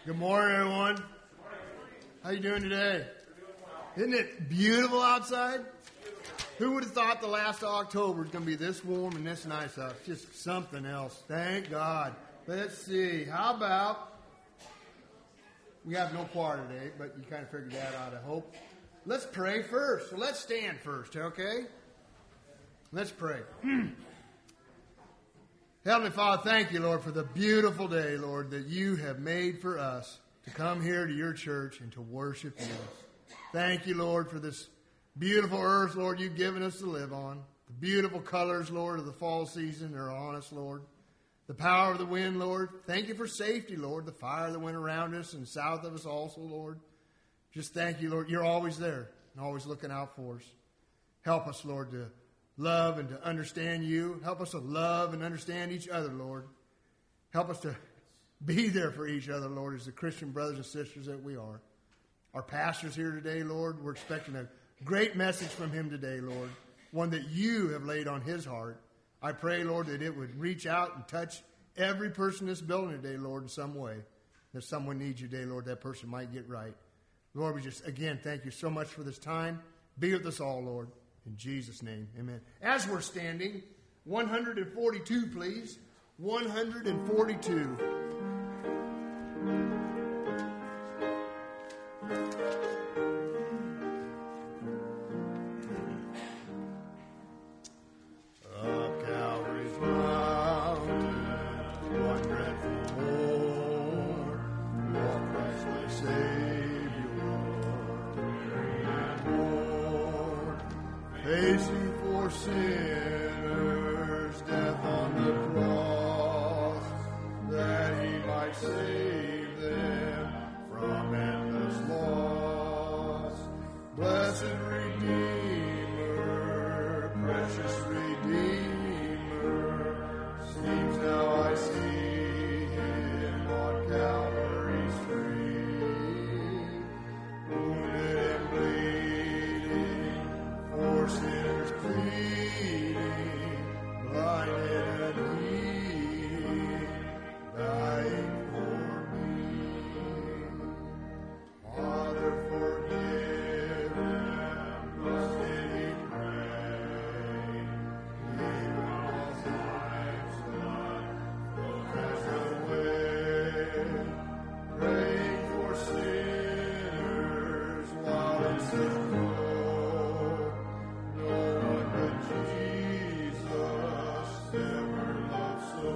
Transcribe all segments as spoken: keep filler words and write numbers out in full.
Good morning, everyone. How you doing today? Isn't it beautiful outside? Who would have thought the last of October was going to be this warm and this nice out? It's just something else. Thank God. Let's see. How about, we have no choir today, but you kind of figured that out, I hope. Let's pray first. So let's stand first, okay? Let's pray. Heavenly Father, thank you, Lord, for the beautiful day, Lord, that you have made for us to come here to your church and to worship you. Thank you, Lord, for this beautiful earth, Lord, you've given us to live on. The beautiful colors, Lord, of the fall season are on us, Lord. The power of the wind, Lord. Thank you for safety, Lord. The fire that went around us and south of us also, Lord. Just thank you, Lord. You're always there and always looking out for us. Help us, Lord, to love and to understand you. Help us to love and understand each other, Lord. Help us to be there for each other, Lord, as the Christian brothers and sisters that we are. Our pastor's here today, Lord. We're expecting a great message from him today, Lord, one that you have laid on his heart. I pray, Lord, that it would reach out and touch every person in this building today, Lord, in some way. If someone needs you today, Lord, that person might get right. Lord, we just, again, thank you so much for this time. Be with us all, Lord. In Jesus' name, amen. As we're standing, one forty-two, please. one forty-two. Up Calvary's mountain, one dreadful hour, walk Christ my Savior, and Lord, facing for sinners, death on the cross, that he might save them from endless loss. Blessed Redeemer, precious Redeemer, seems now I see him on Calvary's tree, wounded and bleeding, for sinners pleading, blinded and he, dying for me. Father, forgive them, must he pray, even all life's blood flows away, praying for sinners while it's his blood. No one but Jesus ever loved so.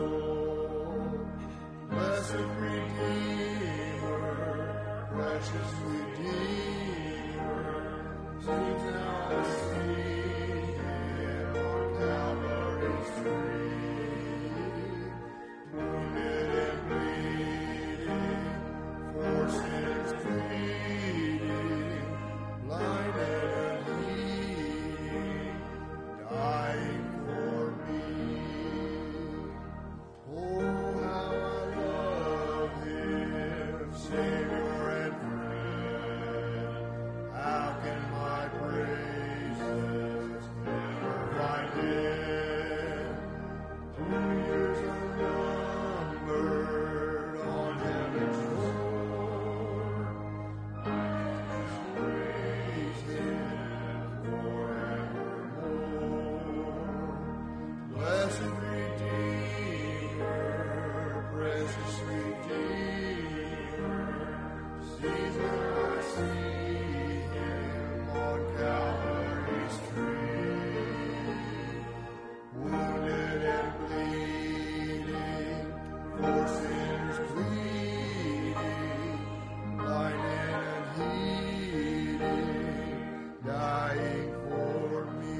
Blessed Redeemer, precious Redeemer, seems now I see him on Calvary's tree, wounded and bleeding, for sins pleading, blinded and bleeding, dying for me. Oh, how I love him, Savior and friend. How can my praises ever find end? Two years unnumbered on heaven's shore, I can praise him forevermore. Blessed Redeemer, precious Redeemer, sees when I see him on Calvary's tree, wounded and bleeding, for sinners pleading, blinded and heeding, dying for me.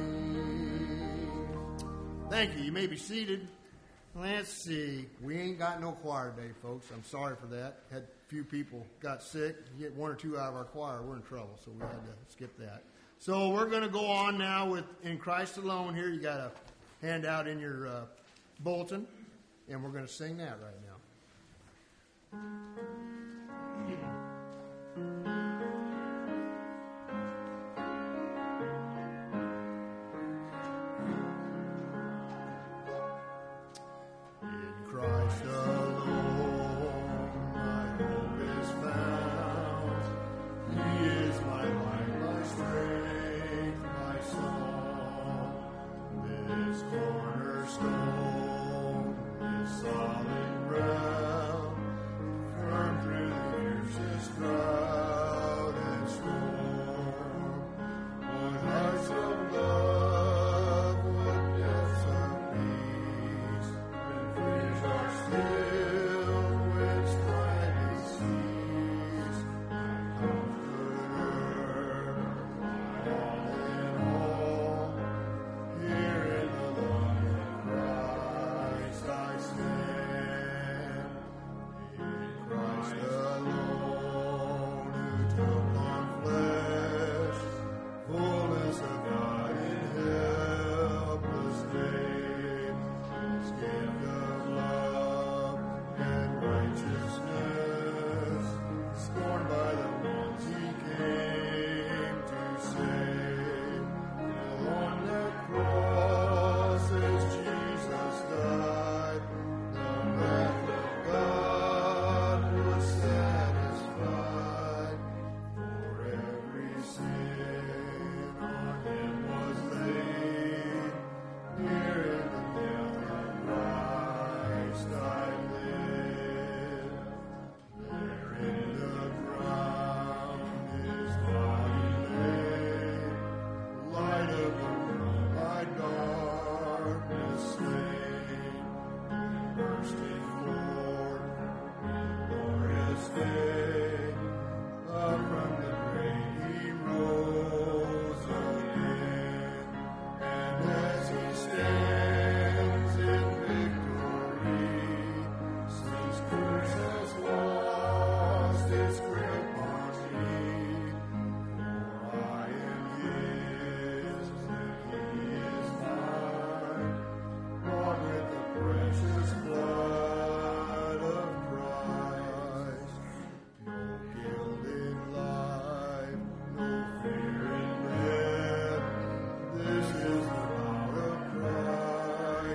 Thank you. You may be seated. Let's see. We ain't got no choir today, folks. I'm sorry for that. Had a few people got sick. You get one or two out of our choir, we're in trouble, so we had to skip that. So we're going to go on now with In Christ Alone here. You got a handout in your uh, bulletin, and we're going to sing that right now. In Christ alone, my hope is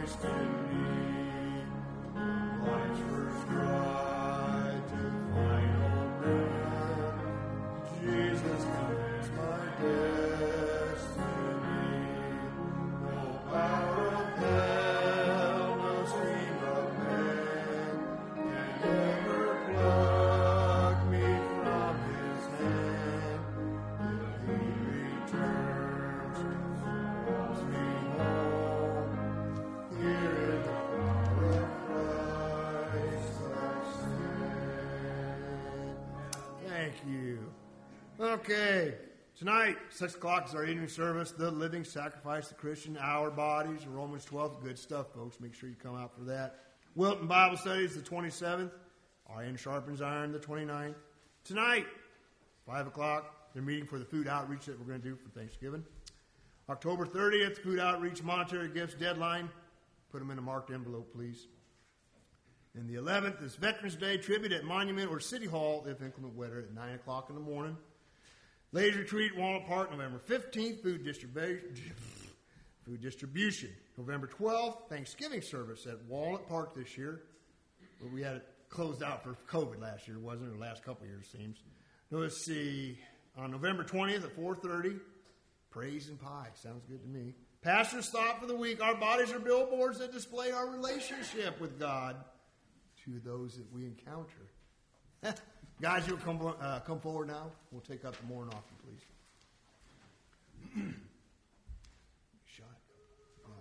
Okay, tonight, six o'clock is our evening service, The Living Sacrifice, the Christian, Our Bodies, Romans twelve. Good stuff, folks. Make sure you come out for that. Wilton Bible Studies, the twenty-seventh. Iron Sharpens Iron, the twenty-ninth. Tonight, five o'clock, they're meeting for the food outreach that we're going to do for Thanksgiving. October thirtieth, food outreach, monetary gifts deadline. Put them in a marked envelope, please. And the eleventh is Veterans Day tribute at Monument or City Hall, if inclement weather, at nine o'clock in the morning. Ladies Retreat, Walnut Park, November fifteenth, food distribution. Food distribution. November twelfth, Thanksgiving service at Walnut Park this year. Where we had it closed out for COVID last year, wasn't it? Or the last couple of years, seems. Let's see. On November twentieth at four thirty, praise and pie. Sounds good to me. Pastor's thought for the week. Our bodies are billboards that display our relationship with God to those that we encounter. Guys, you'll come, uh, come forward now. We'll take up the morning offering, please. Shot. Oh,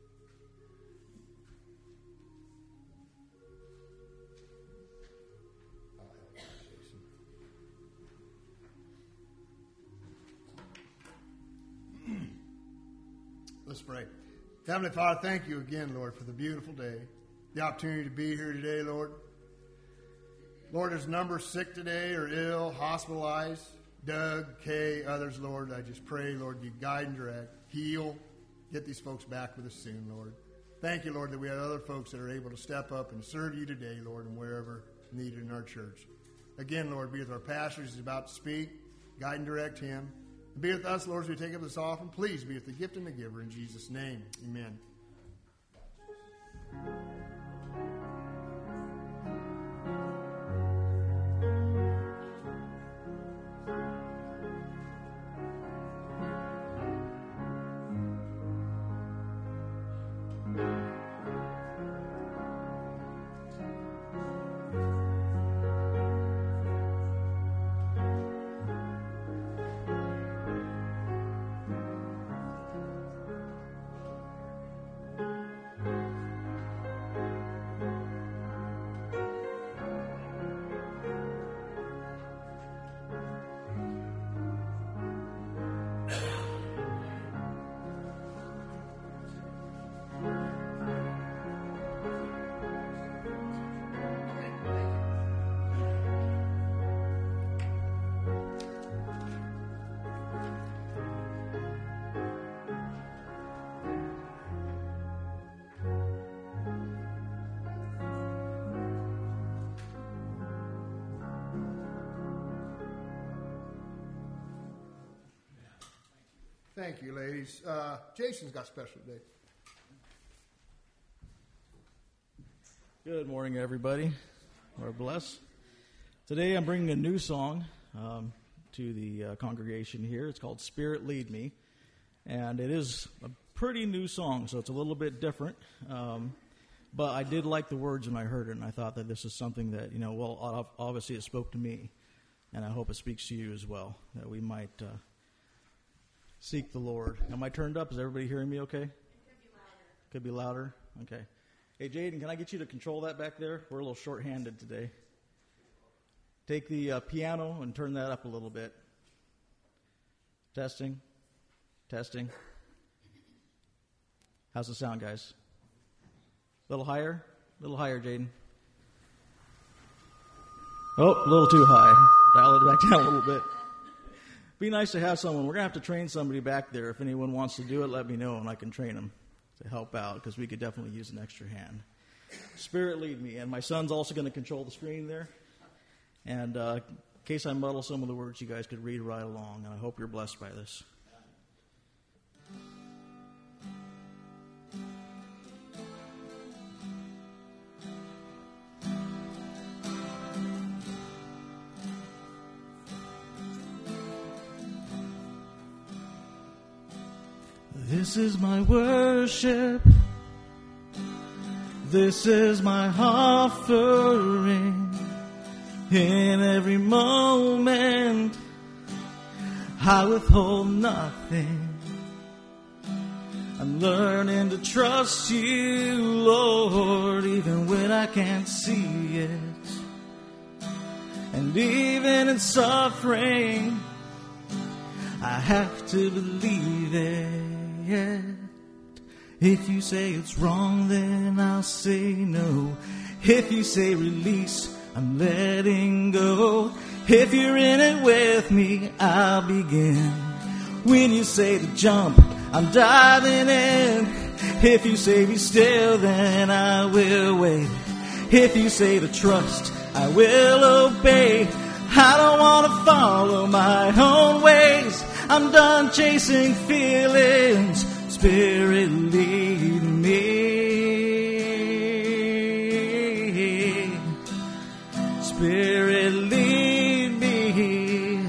Jason. Let's pray. Heavenly Father, thank you again, Lord, for the beautiful day, the opportunity to be here today, Lord. Lord, there's a number sick today or ill, hospitalized. Doug, Kay, others, Lord. I just pray, Lord, you guide and direct, heal, get these folks back with us soon, Lord. Thank you, Lord, that we have other folks that are able to step up and serve you today, Lord, and wherever needed in our church. Again, Lord, be with our pastor as he's about to speak. Guide and direct him. And be with us, Lord, as we take up this offering. Please be with the gift and the giver in Jesus' name. Amen. Thank you, ladies. Uh, Jason's got special today. Good morning, everybody. Lord bless. Today I'm bringing a new song um, to the uh, congregation here. It's called Spirit Lead Me. And it is a pretty new song, so it's a little bit different. Um, but I did like the words when I heard it, and I thought that this is something that, you know, well, obviously it spoke to me. And I hope it speaks to you as well, that we might uh, seek the Lord. Am I turned up? Is everybody hearing me okay? It could be louder. Could be louder? Okay. Hey, Jaden, can I get you to control that back there? We're a little short-handed today. Take the uh, piano and turn that up a little bit. Testing. Testing. How's the sound, guys? A little higher? A little higher, Jaden. Oh, a little too high. Dial it back down a little bit. Be nice to have someone. We're going to have to train somebody back there. If anyone wants to do it, let me know, and I can train them to help out, because we could definitely use an extra hand. Spirit lead me. And my son's also going to control the screen there. And uh, in case I muddle some of the words, you guys could read right along. And I hope you're blessed by this. This is my worship. This is my offering. In every moment, I withhold nothing. I'm learning to trust you, Lord, even when I can't see it. And even in suffering, I have to believe it. If you say it's wrong, then I'll say no. If you say release, I'm letting go. If you're in it with me, I'll begin. When you say to jump, I'm diving in. If you say be still, then I will wait. If you say to trust, I will obey. I don't want to follow my own ways. I'm done chasing feelings. Spirit, lead me. Spirit, lead me.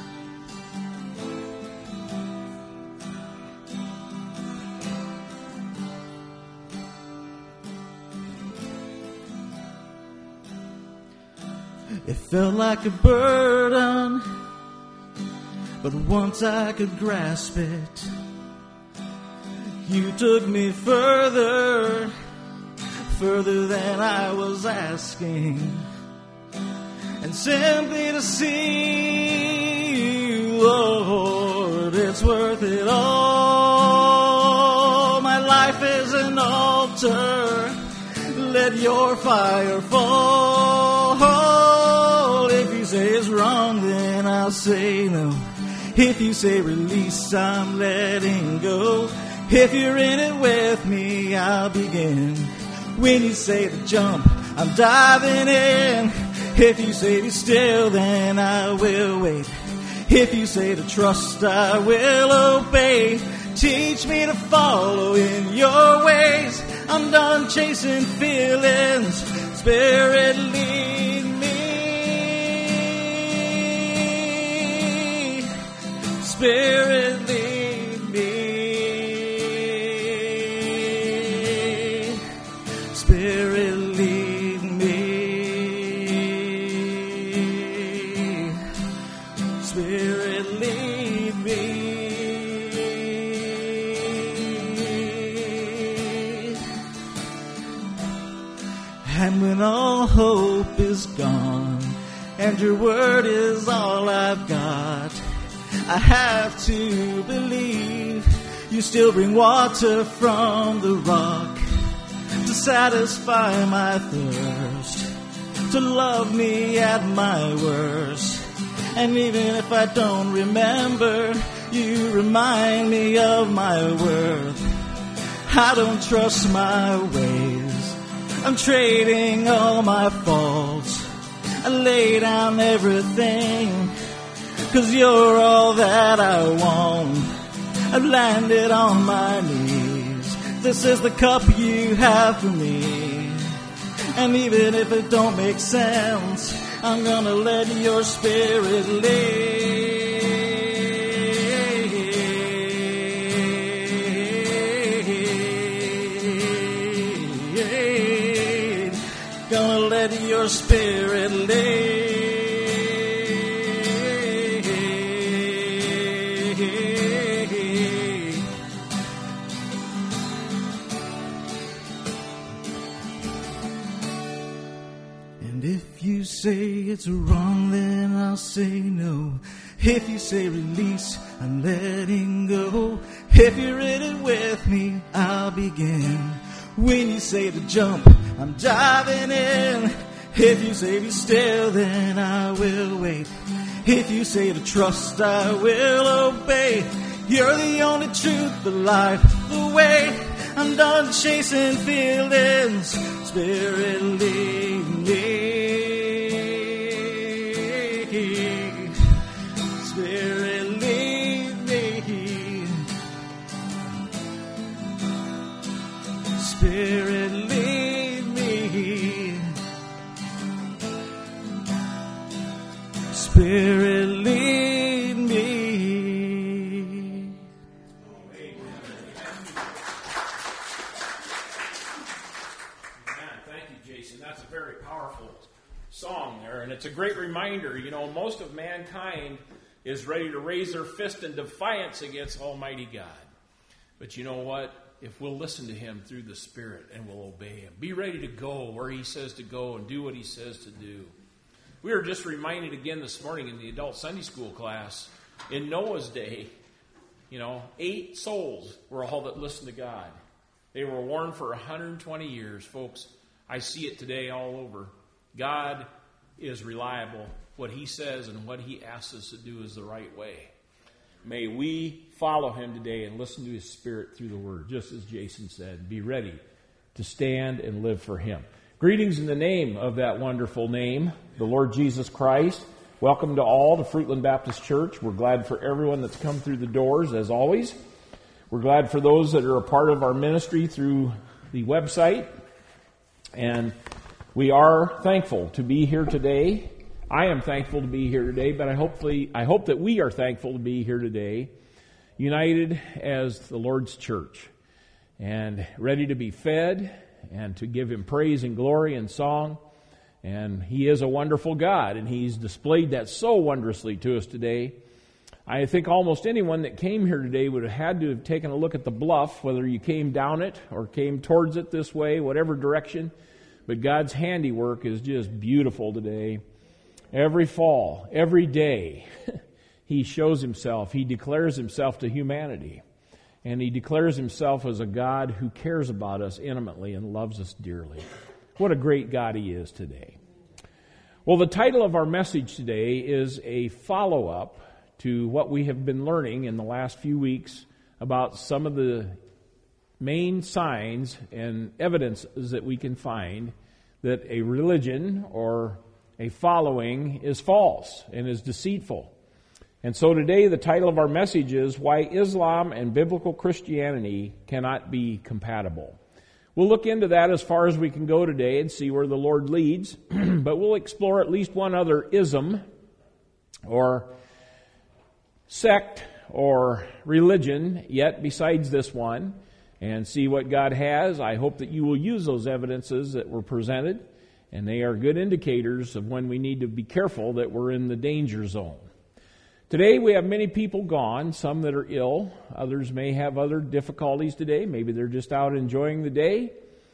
It felt like a burden, but once I could grasp it, you took me further, further than I was asking. And simply to see you, Lord, it's worth it all. My life is an altar. Let your fire fall. If you say it's wrong, then I'll say no. If you say release, I'm letting go. If you're in it with me, I'll begin. When you say to jump, I'm diving in. If you say be still, then I will wait. If you say to trust, I will obey. Teach me to follow in your ways. I'm done chasing feelings. Spirit, lead me. Spirit, lead me. Spirit, lead me. Spirit, lead me. And when all hope is gone and your word is all I've got, I have to believe you still bring water from the rock to satisfy my thirst, to love me at my worst. And even if I don't remember, you remind me of my worth. I don't trust my ways. I'm trading all my faults. I lay down everything, 'cause you're all that I want. I've landed on my knees. This is the cup you have for me. And even if it don't make sense, I'm gonna let your spirit lead. Gonna let your spirit lead. And if you say it's wrong, then I'll say no. If you say release, I'm letting go. If you're in it with me, I'll begin. When you say to jump, I'm diving in. If you say be still, then I will wait. If you say to trust, I will obey. You're the only truth, the life, the way. I'm done chasing feelings. Spirit, lead me. Spirit, lead me. Spirit, lead me. Spirit, lead me. and that's a very powerful song there. And it's a great reminder, you know, most of mankind is ready to raise their fist in defiance against Almighty God. But you know what? If we'll listen to Him through the Spirit and we'll obey Him, be ready to go where He says to go and do what He says to do. We were just reminded again this morning in the adult Sunday school class, in Noah's day, you know, eight souls were all that listened to God. They were warned for one hundred twenty years. Folks, I see it today all over. God is reliable. What He says and what He asks us to do is the right way. May we follow Him today and listen to His Spirit through the Word. Just as Jason said, be ready to stand and live for Him. Greetings in the name of that wonderful name, the Lord Jesus Christ. Welcome to all to Fruitland Baptist Church. We're glad for everyone that's come through the doors, as always. We're glad for those that are a part of our ministry through the website. And we are thankful to be here today. I am thankful to be here today, but I hopefully I hope that we are thankful to be here today, united as the Lord's church, and ready to be fed and to give Him praise and glory and song. And He is a wonderful God, and He's displayed that so wondrously to us today. I think almost anyone that came here today would have had to have taken a look at the bluff, whether you came down it or came towards it this way, whatever direction. But God's handiwork is just beautiful today. Every fall, every day, He shows Himself. He declares Himself to humanity. And He declares Himself as a God who cares about us intimately and loves us dearly. What a great God He is today. Well, the title of our message today is a follow-up to what we have been learning in the last few weeks about some of the main signs and evidences that we can find that a religion or a following is false and is deceitful. And so today the title of our message is Why Islam and Biblical Christianity Cannot Be Compatible. We'll look into that as far as we can go today and see where the Lord leads, but we'll explore at least one other ism or sect or religion yet besides this one and see what God has. I hope that you will use those evidences that were presented, and they are good indicators of when we need to be careful that we're in the danger zone. Today we have many people gone, some that are ill. Others may have other difficulties today. Maybe they're just out enjoying the day.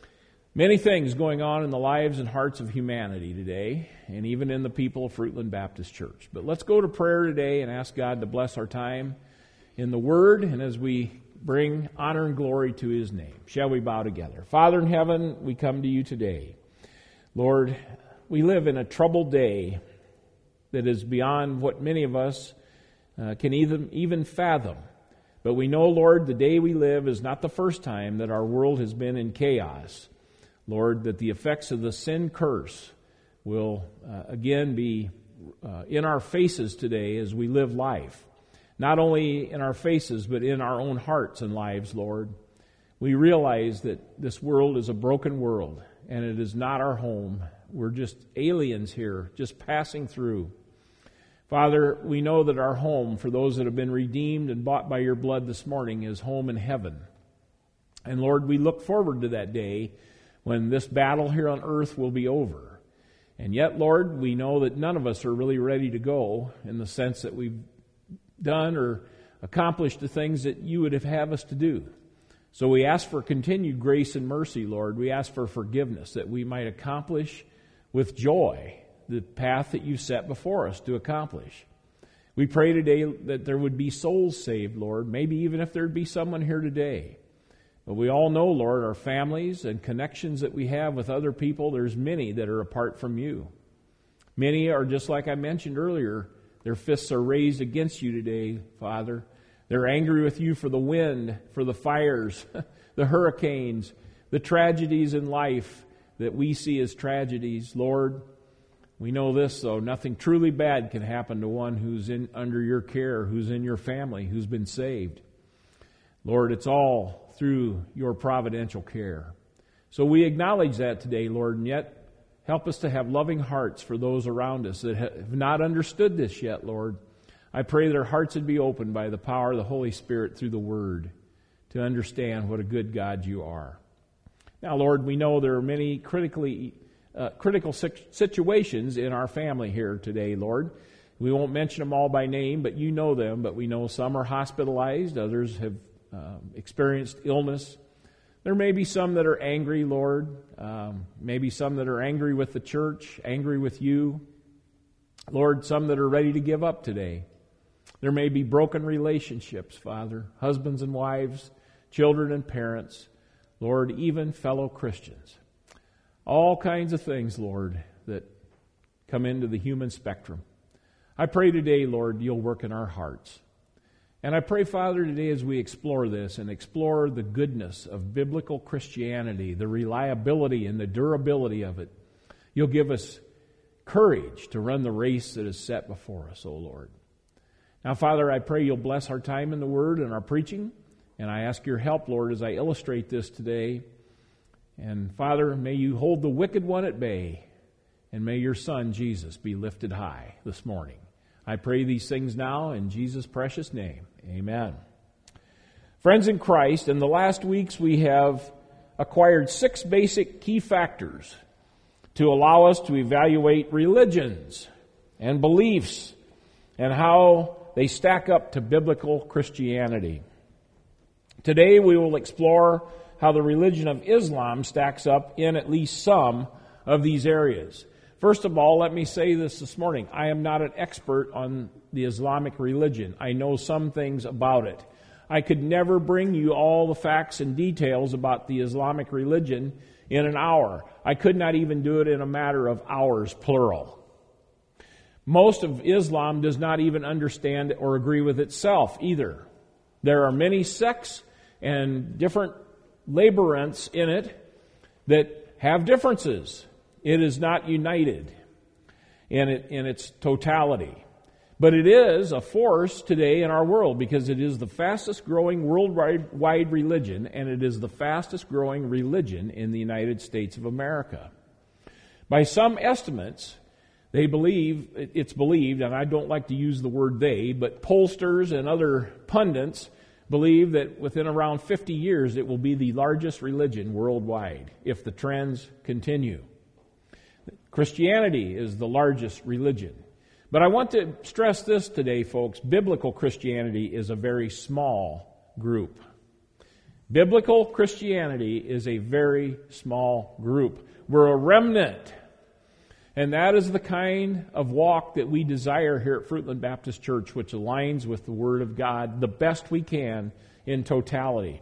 Many things going on in the lives and hearts of humanity today, and even in the people of Fruitland Baptist Church. But let's go to prayer today and ask God to bless our time in the Word and as we bring honor and glory to His name. Shall we bow together? Father in heaven, we come to You today. Lord, we live in a troubled day that is beyond what many of us uh, can even, even fathom. But we know, Lord, the day we live is not the first time that our world has been in chaos. Lord, that the effects of the sin curse will uh, again be uh, in our faces today as we live life. Not only in our faces, but in our own hearts and lives, Lord. We realize that this world is a broken world, and it is not our home. We're just aliens here, just passing through. Father, we know that our home, for those that have been redeemed and bought by Your blood this morning, is home in heaven. And Lord, we look forward to that day when this battle here on earth will be over. And yet, Lord, we know that none of us are really ready to go in the sense that we've done or accomplished the things that You would have have us to do. So we ask for continued grace and mercy, Lord. We ask for forgiveness that we might accomplish with joy the path that You set before us to accomplish. We pray today that there would be souls saved, Lord, maybe even if there'd be someone here today. But we all know, Lord, our families and connections that we have with other people, there's many that are apart from You. Many are just like I mentioned earlier, their fists are raised against You today, Father. They're angry with You for the wind, for the fires, the hurricanes, the tragedies in life that we see as tragedies. Lord, we know this, though. Nothing truly bad can happen to one who's in under Your care, who's in Your family, who's been saved. Lord, it's all through Your providential care. So we acknowledge that today, Lord, and yet help us to have loving hearts for those around us that have not understood this yet, Lord. I pray their hearts would be opened by the power of the Holy Spirit through the Word to understand what a good God You are. Now, Lord, we know there are many critically uh, critical situations in our family here today, Lord. We won't mention them all by name, but you know them. But we know some are hospitalized, others have uh, experienced illness. There may be some that are angry, Lord. Um, maybe some that are angry with the church, angry with you. Lord, some that are ready to give up today. There may be broken relationships, Father, husbands and wives, children and parents, Lord, even fellow Christians. All kinds of things, Lord, that come into the human spectrum. I pray today, Lord, you'll work in our hearts. And I pray, Father, today as we explore this and explore the goodness of biblical Christianity, the reliability and the durability of it, you'll give us courage to run the race that is set before us, O Lord. Now, Father, I pray you'll bless our time in the Word and our preaching, and I ask your help, Lord, as I illustrate this today. And, Father, may you hold the wicked one at bay, and may your Son, Jesus, be lifted high this morning. I pray these things now in Jesus' precious name. Amen. Friends in Christ, in the last weeks we have acquired six basic key factors to allow us to evaluate religions and beliefs and how they stack up to biblical Christianity. Today we will explore how the religion of Islam stacks up in at least some of these areas. First of all, let me say this this morning. I am not an expert on the Islamic religion. I know some things about it. I could never bring you all the facts and details about the Islamic religion in an hour. I could not even do it in a matter of hours, plural. Most of Islam does not even understand or agree with itself either. There are many sects and different labyrinths in it that have differences. It is not united in, it, in its totality. But it is a force today in our world because it is the fastest growing worldwide religion, and it is the fastest growing religion in the United States of America. By some estimates, they believe, it's believed, and I don't like to use the word they, but pollsters and other pundits believe that within around fifty years it will be the largest religion worldwide if the trends continue. Christianity is the largest religion. But I want to stress this today, folks. Biblical Christianity is a very small group. Biblical Christianity is a very small group. We're a remnant. And that is the kind of walk that we desire here at Fruitland Baptist Church, which aligns with the Word of God the best we can in totality.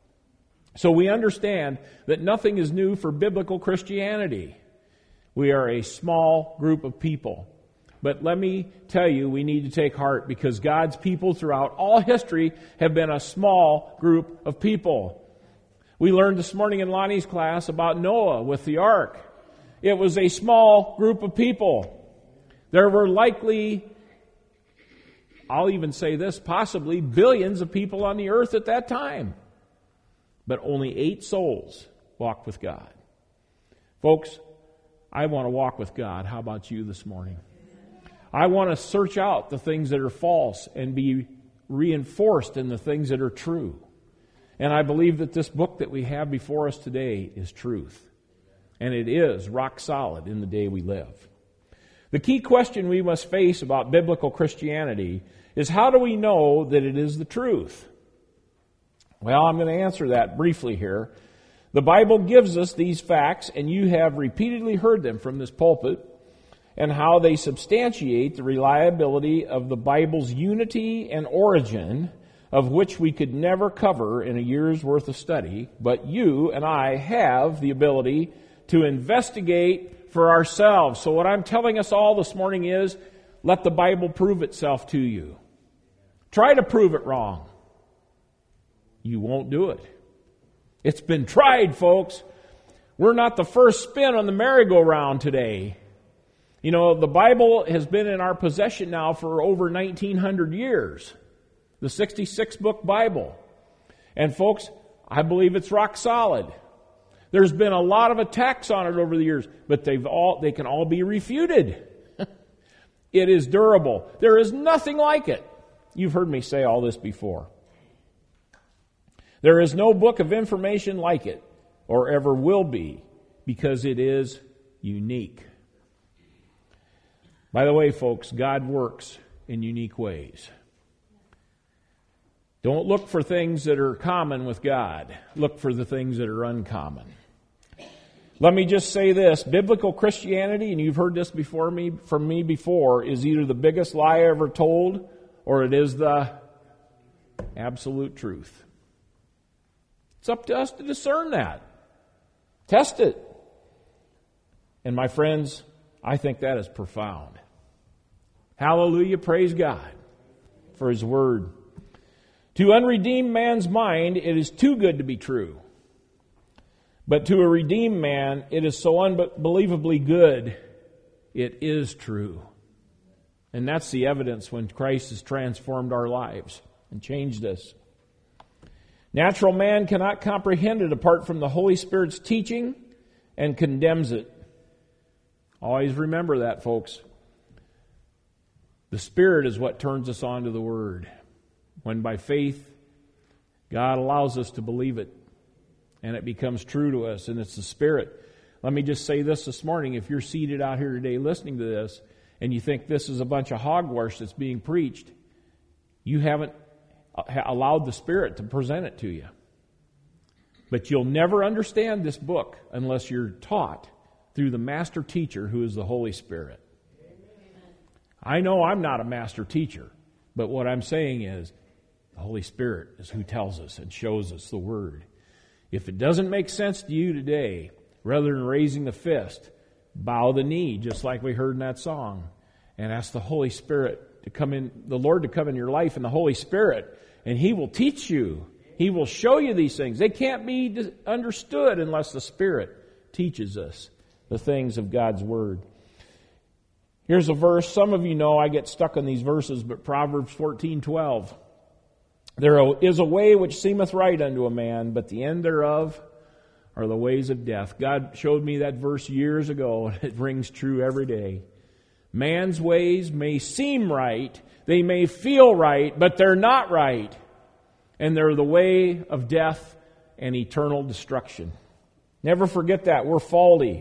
So we understand that nothing is new for biblical Christianity. We are a small group of people. But let me tell you, we need to take heart because God's people throughout all history have been a small group of people. We learned this morning in Lonnie's class about Noah with the ark. It was a small group of people. There were likely, I'll even say this, possibly billions of people on the earth at that time. But only eight souls walked with God. Folks, I want to walk with God. How about you this morning? I want to search out the things that are false and be reinforced in the things that are true. And I believe that this book that we have before us today is truth. And it is rock solid in the day we live. The key question we must face about biblical Christianity is how do we know that it is the truth? Well, I'm going to answer that briefly here. The Bible gives us these facts, and you have repeatedly heard them from this pulpit, and how they substantiate the reliability of the Bible's unity and origin, of which we could never cover in a year's worth of study, but you and I have the ability to investigate for ourselves. So what I'm telling us all this morning is, let the Bible prove itself to you. Try to prove it wrong. You won't do it. It's been tried, folks. We're not the first spin on the merry-go-round today. You know, the Bible has been in our possession now for over nineteen hundred years. The sixty-six book Bible. And folks, I believe it's rock solid. There's been a lot of attacks on it over the years, but they've all they can all be refuted. It is durable. There is nothing like it. You've heard me say all this before. There is no book of information like it, or ever will be, because it is unique. By the way, folks, God works in unique ways. Don't look for things that are common with God. Look for the things that are uncommon. Let me just say this. Biblical Christianity, and you've heard this before me from me before, is either the biggest lie ever told or it is the absolute truth. It's up to us to discern that. Test it. And my friends, I think that is profound. Hallelujah, praise God for His Word. To unredeemed man's mind, it is too good to be true. But to a redeemed man, it is so unbelievably good, it is true. And that's the evidence when Christ has transformed our lives and changed us. Natural man cannot comprehend it apart from the Holy Spirit's teaching and condemns it. Always remember that, folks. The Spirit is what turns us on to the Word. When by faith, God allows us to believe it, and it becomes true to us, and it's the Spirit. Let me just say this this morning. If you're seated out here today listening to this, and you think this is a bunch of hogwash that's being preached, you haven't allowed the Spirit to present it to you. But you'll never understand this book unless you're taught through the master teacher who is the Holy Spirit. I know I'm not a master teacher, but what I'm saying is the Holy Spirit is who tells us and shows us the Word. If it doesn't make sense to you today, rather than raising the fist, bow the knee, just like we heard in that song, and ask the Holy Spirit to come in, the Lord to come in your life, and the Holy Spirit, and He will teach you. He will show you these things. They can't be understood unless the Spirit teaches us the things of God's Word. Here's a verse. Some of you know I get stuck on these verses, but Proverbs fourteen twelve. There is a way which seemeth right unto a man, but the end thereof are the ways of death. God showed me that verse years ago, and it rings true every day. Man's ways may seem right, they may feel right, but they're not right. And they're the way of death and eternal destruction. Never forget that. We're faulty.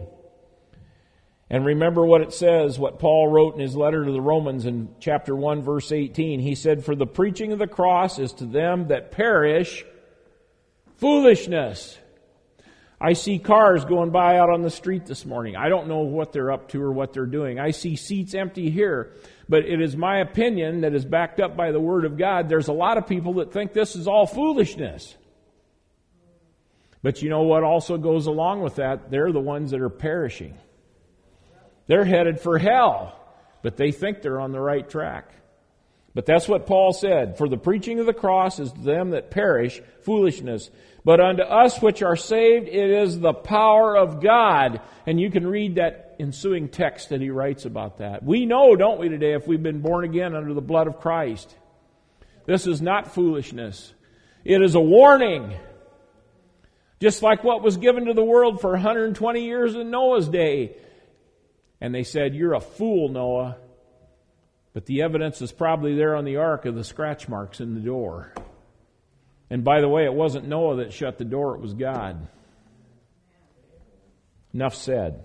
And remember what it says, what Paul wrote in his letter to the Romans in chapter one, verse eighteen. He said, "For the preaching of the cross is to them that perish foolishness." I see cars going by out on the street this morning. I don't know what they're up to or what they're doing. I see seats empty here. But it is my opinion that is backed up by the Word of God. There's a lot of people that think this is all foolishness. But you know what also goes along with that? They're the ones that are perishing. They're headed for hell, but they think they're on the right track. But that's what Paul said. For the preaching of the cross is to them that perish foolishness. But unto us which are saved, it is the power of God. And you can read that ensuing text that he writes about that. We know, don't we, today, if we've been born again under the blood of Christ. This is not foolishness. It is a warning. Just like what was given to the world for one hundred twenty years in Noah's day. And they said, "You're a fool, Noah." But the evidence is probably there on the ark of the scratch marks in the door. And by the way, it wasn't Noah that shut the door, it was God. Enough said.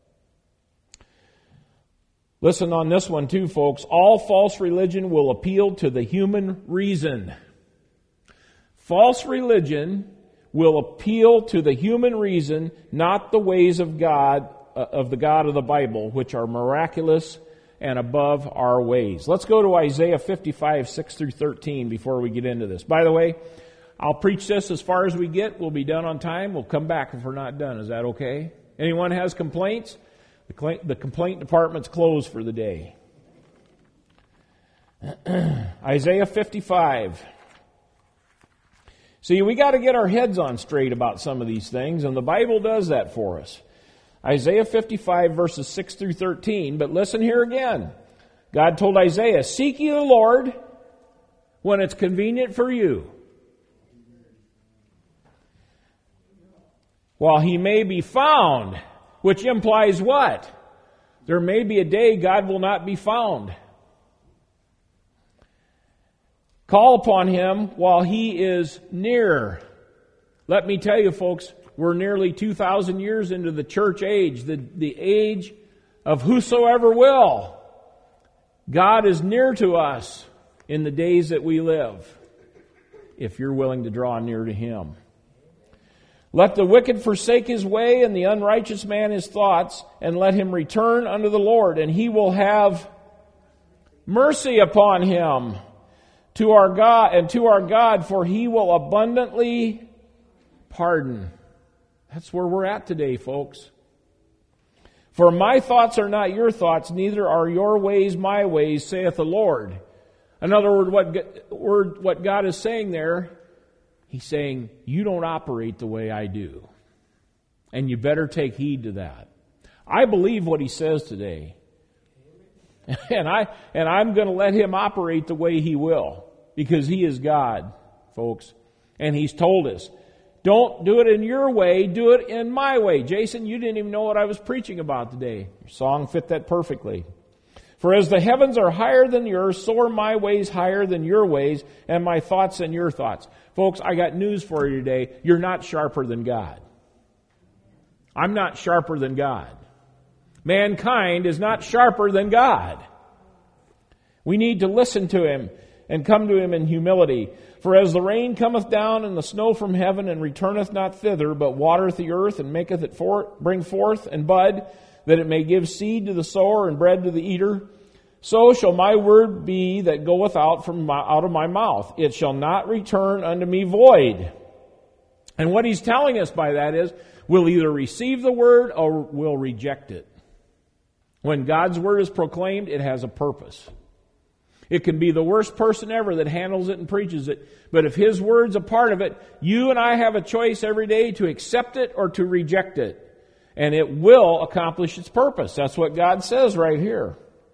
Listen on this one too, folks. All false religion will appeal to the human reason. False religion will appeal to the human reason, not the ways of God, uh, of the God of the Bible, which are miraculous and above our ways. Let's go to Isaiah fifty-five, six through thirteen before we get into this. By the way, I'll preach this as far as we get. We'll be done on time. We'll come back if we're not done. Is that okay? Anyone has complaints? The complaint department's closed for the day. Isaiah fifty-five. See, we got to get our heads on straight about some of these things, and the Bible does that for us. Isaiah fifty-five, verses six through thirteen. But listen here again. God told Isaiah, "Seek ye the Lord when it's convenient for you, while he may be found," which implies what? There may be a day God will not be found. "Call upon him while he is near." Let me tell you, folks, We're nearly two thousand years into the church age, the, the age of whosoever will. God is near to us in the days that we live, if you're willing to draw near to Him. Let the wicked forsake his way, and the unrighteous man his thoughts, and let him return unto the Lord, and He will have mercy upon him to our God and to our God, for He will abundantly pardon. That's where we're at today, folks. For my thoughts are not your thoughts, neither are your ways my ways, saith the Lord. In other words, what, word, what God is saying there, He's saying, you don't operate the way I do. And you better take heed to that. I believe what He says today. And, I, and I'm going to let Him operate the way He will. Because He is God, folks. And He's told us, don't do it in your way, do it in my way. Jason, you didn't even know what I was preaching about today. Your song fit that perfectly. For as the heavens are higher than the earth, so are my ways higher than your ways, and my thoughts than your thoughts. Folks, I got news for you today. You're not sharper than God. I'm not sharper than God. Mankind is not sharper than God. We need to listen to Him and come to Him in humility. For as the rain cometh down and the snow from heaven, and returneth not thither, but watereth the earth, and maketh it for, bring forth and bud, that it may give seed to the sower and bread to the eater, so shall my word be that goeth out from my, out of my mouth. It shall not return unto me void. And what He's telling us by that is, we'll either receive the word or we'll reject it. When God's word is proclaimed, it has a purpose. It can be the worst person ever that handles it and preaches it. But if His word's a part of it, you and I have a choice every day to accept it or to reject it. And it will accomplish its purpose. That's what God says right here.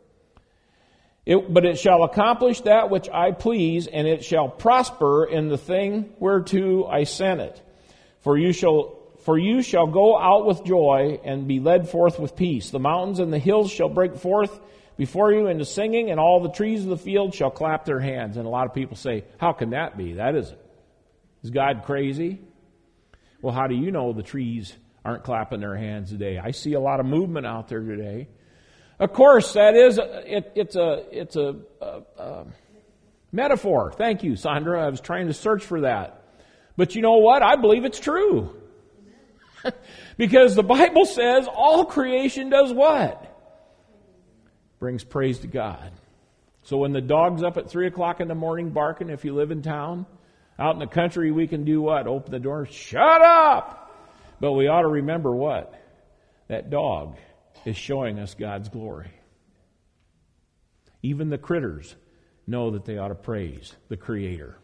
It, but it shall accomplish that which I please, and it shall prosper in the thing whereto I sent it. For you shall For you shall go out with joy and be led forth with peace. The mountains and the hills shall break forth before you into singing, and all the trees of the field shall clap their hands. And a lot of people say, how can that be? That isn't. Is God crazy? Well, how do you know the trees aren't clapping their hands today? I see a lot of movement out there today. Of course, that is, a, it, it's a, it's a, a, a metaphor. Thank you, Sandra. I was trying to search for that. But you know what? I believe it's true. Because the Bible says all creation does what? Brings praise to God. So when the dog's up at three o'clock in the morning barking, if you live in town, out in the country we can do what? Open the door, shut up! But we ought to remember what? That dog is showing us God's glory. Even the critters know that they ought to praise the Creator.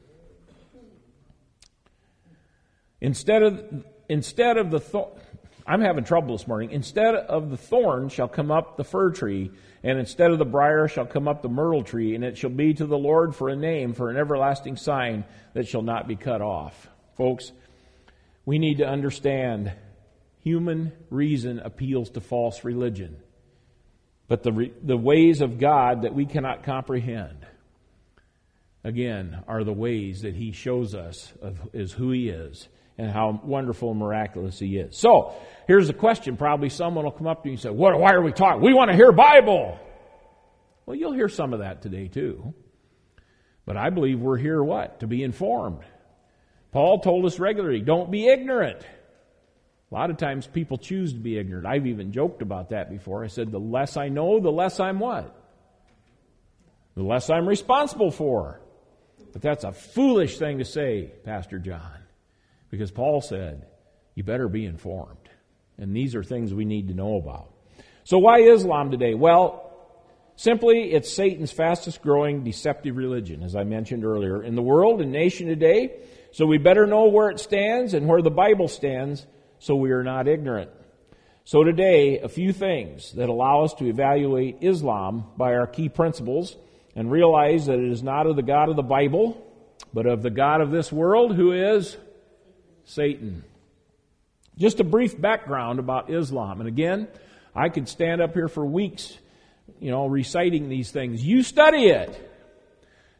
Instead of instead of the thorn, I'm having trouble this morning. Instead of the thorn shall come up the fir tree, and instead of the briar shall come up the myrtle tree, and it shall be to the Lord for a name, for an everlasting sign that shall not be cut off. Folks, we need to understand human reason appeals to false religion. But the re- the ways of God that we cannot comprehend, again, are the ways that He shows us of is who He is and how wonderful and miraculous He is. So, here's the question. Probably someone will come up to you and say, "What? Why are we talking? We want to hear Bible." Well, you'll hear some of that today too. But I believe we're here what? To be informed. Paul told us regularly, don't be ignorant. A lot of times people choose to be ignorant. I've even joked about that before. I said, the less I know, the less I'm what? The less I'm responsible for. But that's a foolish thing to say, Pastor John. Because Paul said, you better be informed. And these are things we need to know about. So why Islam today? Well, simply, it's Satan's fastest growing deceptive religion, as I mentioned earlier, in the world and nation today. So we better know where it stands and where the Bible stands so we are not ignorant. So today, a few things that allow us to evaluate Islam by our key principles and realize that it is not of the God of the Bible, but of the God of this world, who is Satan. Just a brief background about Islam. And again, I could stand up here for weeks, you know, reciting these things. You study it.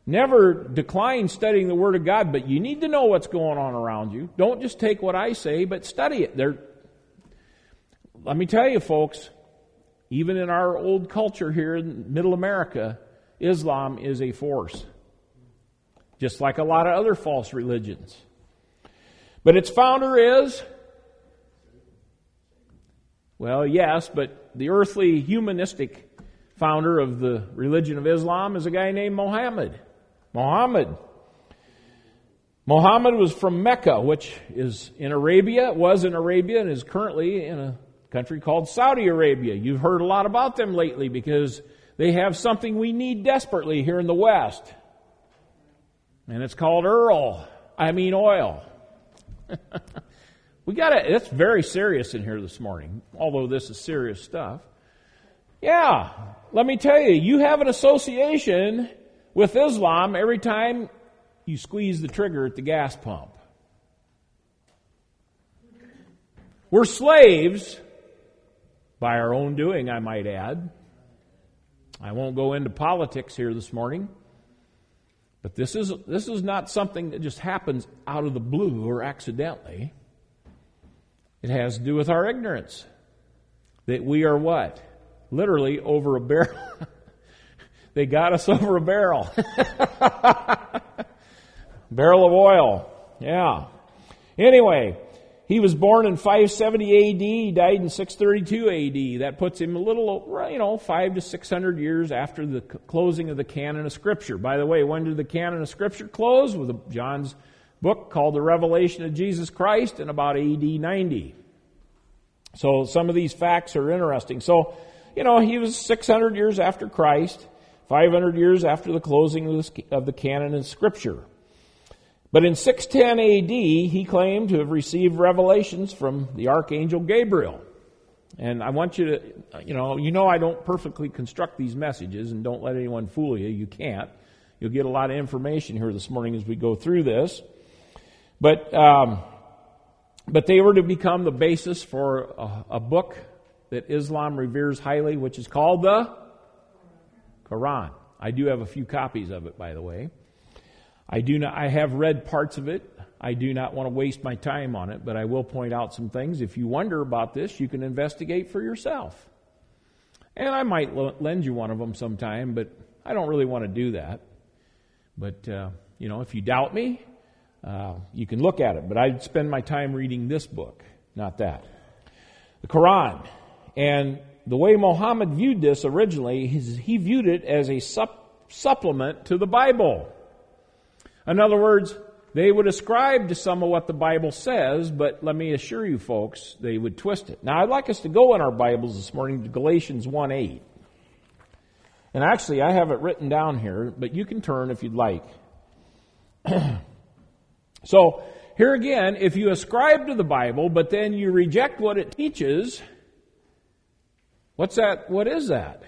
Never decline studying the Word of God, but you need to know what's going on around you. Don't just take what I say, but study it. There, let me tell you, folks, even in our old culture here in Middle America, Islam is a force, just like a lot of other false religions. But its founder is, well, yes, but the earthly humanistic founder of the religion of Islam is a guy named Muhammad. Muhammad. Muhammad was from Mecca, which is in Arabia, was in Arabia, and is currently in a country called Saudi Arabia. You've heard a lot about them lately because they have something we need desperately here in the West. And it's called Earl. I mean oil. We got it. It's very serious in here this morning, although this is serious stuff. Yeah, let me tell you, you have an association with Islam every time you squeeze the trigger at the gas pump. We're slaves by our own doing, I might add. I won't go into politics here this morning, but this is this is not something that just happens out of the blue or accidentally. It has to do with our ignorance. That we are what? Literally over a barrel. They got us over a barrel. Barrel of oil. Yeah. Anyway, he was born in five seventy A D. He died in six thirty-two A D. That puts him a little, you know, five to six hundred years after the closing of the canon of Scripture. By the way, when did the canon of Scripture close? With John's book called The Revelation of Jesus Christ in about A D ninety. So some of these facts are interesting. So, you know, he was six hundred years after Christ, five hundred years after the closing of the canon of Scripture. But in six ten A D, he claimed to have received revelations from the Archangel Gabriel. And I want you to, you know, you know I don't perfectly construct these messages, and don't let anyone fool you. You can't. You'll get a lot of information here this morning as we go through this. But um, but they were to become the basis for a, a book that Islam reveres highly, which is called the Quran. I do have a few copies of it, by the way. I do not. I have read parts of it. I do not want to waste my time on it, but I will point out some things. If you wonder about this, you can investigate for yourself. And I might lend you one of them sometime, but I don't really want to do that. But, uh, you know, if you doubt me, uh, you can look at it. But I'd spend my time reading this book, not that. The Quran. And the way Muhammad viewed this originally, he viewed it as a sup- supplement to the Bible. In other words, they would ascribe to some of what the Bible says, but let me assure you folks, they would twist it. Now, I'd like us to go in our Bibles this morning to Galatians one eight. And actually, I have it written down here, but you can turn if you'd like. So, here again, if you ascribe to the Bible, but then you reject what it teaches, what's that? What is that?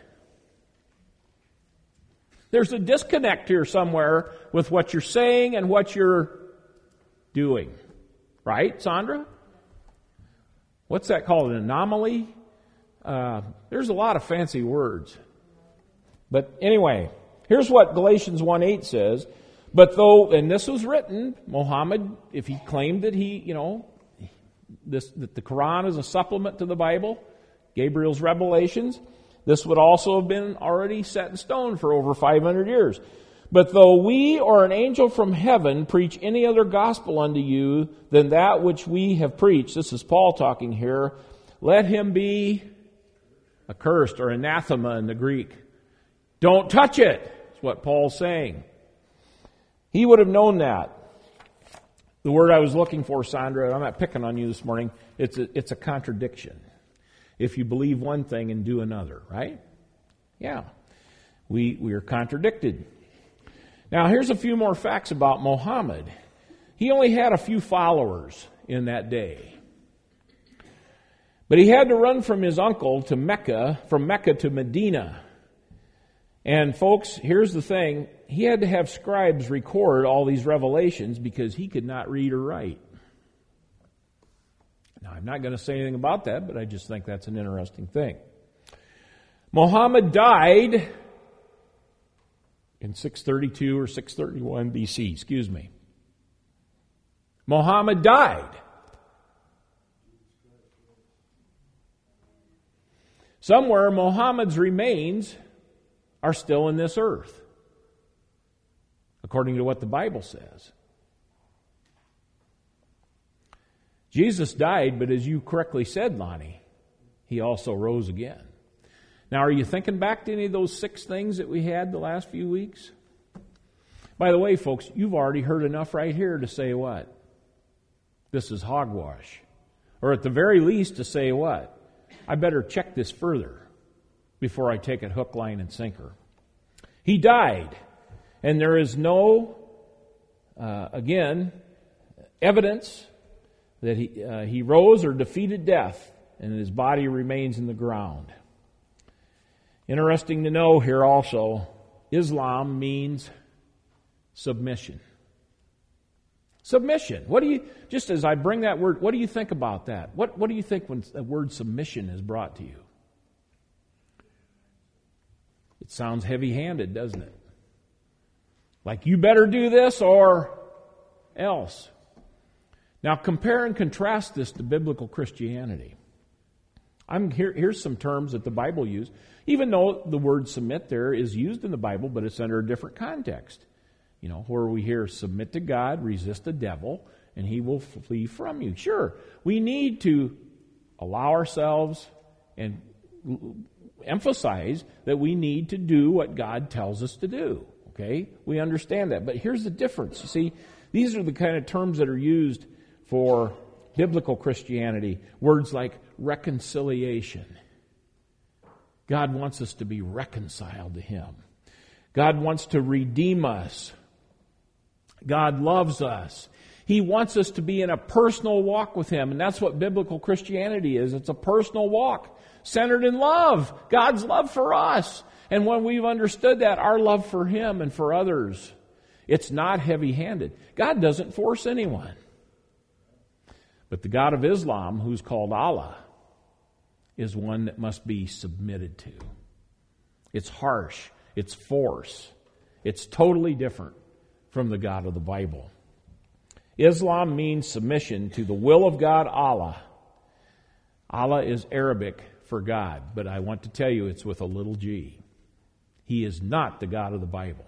There's a disconnect here somewhere with what you're saying and what you're doing. Right, Sandra? What's that called? An anomaly? Uh, there's a lot of fancy words. But anyway, here's what Galatians one eight says. But though, and this was written, Muhammad, if he claimed that he, you know, this that the Quran is a supplement to the Bible, Gabriel's revelations, this would also have been already set in stone for over five hundred years. But though we or an angel from heaven preach any other gospel unto you than that which we have preached, this is Paul talking here, let him be accursed, or anathema in the Greek. Don't touch it, is what Paul's saying. He would have known that. The word I was looking for, Sandra, I'm not picking on you this morning, it's a, it's a contradiction. If you believe one thing and do another, right? Yeah. We we are contradicted. Now, here's a few more facts about Muhammad. He only had a few followers in that day. But he had to run from his uncle to Mecca, from Mecca to Medina. And folks, here's the thing. He had to have scribes record all these revelations because he could not read or write. Now, I'm not going to say anything about that, but I just think that's an interesting thing. Muhammad died in six thirty-two or six thirty-one B C, excuse me. Muhammad died. Somewhere Muhammad's remains are still in this earth, according to what the Bible says. Jesus died, but as you correctly said, Lonnie, he also rose again. Now, are you thinking back to any of those six things that we had the last few weeks? By the way, folks, you've already heard enough right here to say what? This is hogwash. Or at the very least to say what? I better check this further before I take it hook, line, and sinker. He died, and there is no, uh, again, evidence that he, uh, he rose or defeated death, and his body remains in the ground. Interesting to know here also, Islam means submission. Submission. What do you, just as I bring that word, what do you think about that? What, what do you think when the word submission is brought to you? It sounds heavy-handed, doesn't it? Like you better do this or else. Now compare and contrast this to biblical Christianity. I'm here, here's some terms that the Bible uses, even though the word submit there is used in the Bible, but it's under a different context. You know, where we hear submit to God, resist the devil, and he will flee from you. Sure, we need to allow ourselves and emphasize that we need to do what God tells us to do. Okay? We understand that. But here's the difference. You see, these are the kind of terms that are used for biblical Christianity. Words like reconciliation. God wants us to be reconciled to Him. God wants to redeem us. God loves us. He wants us to be in a personal walk with Him. And that's what biblical Christianity is. It's a personal walk centered in love. God's love for us. And when we've understood that, our love for Him and for others, it's not heavy-handed. God doesn't force anyone. But the God of Islam, who's called Allah, is one that must be submitted to. It's harsh. It's force. It's totally different from the God of the Bible. Islam means submission to the will of God, Allah. Allah is Arabic for God, but I want to tell you it's with a little g. He is not the God of the Bible.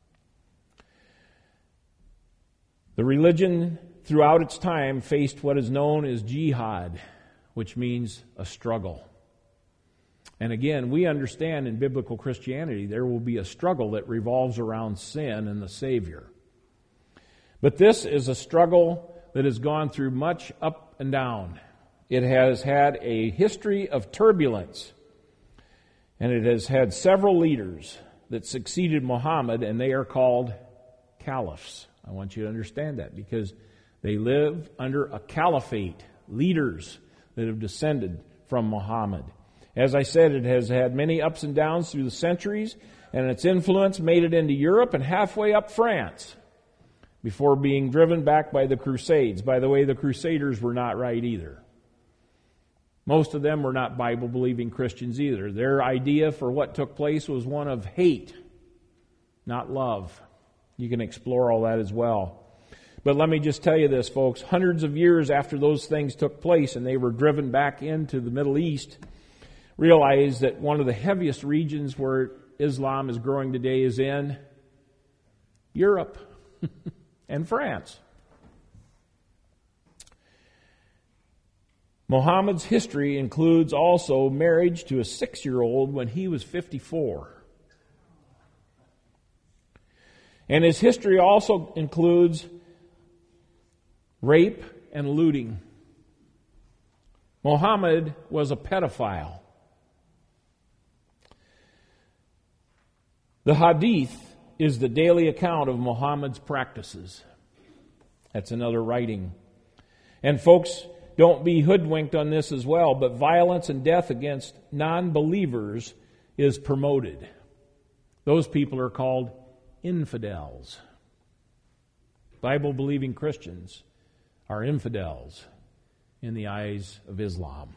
The religion throughout its time faced what is known as jihad, which means a struggle. And again, we understand in biblical Christianity there will be a struggle that revolves around sin and the Savior. But this is a struggle that has gone through much up and down. It has had a history of turbulence, and it has had several leaders that succeeded Muhammad, and they are called caliphs. I want you to understand that because they live under a caliphate, leaders that have descended from Muhammad. As I said, it has had many ups and downs through the centuries, and its influence made it into Europe and halfway up France before being driven back by the Crusades. By the way, the Crusaders were not right either. Most of them were not Bible-believing Christians either. Their idea for what took place was one of hate, not love. You can explore all that as well. But let me just tell you this, folks. Hundreds of years after those things took place and they were driven back into the Middle East, realize that one of the heaviest regions where Islam is growing today is in Europe and France. Muhammad's history includes also marriage to a six-year-old when he was fifty-four. And his history also includes rape and looting. Muhammad was a pedophile. The Hadith is the daily account of Muhammad's practices. That's another writing. And folks, don't be hoodwinked on this as well, but violence and death against non-believers is promoted. Those people are called infidels. Bible-believing Christians are infidels in the eyes of Islam.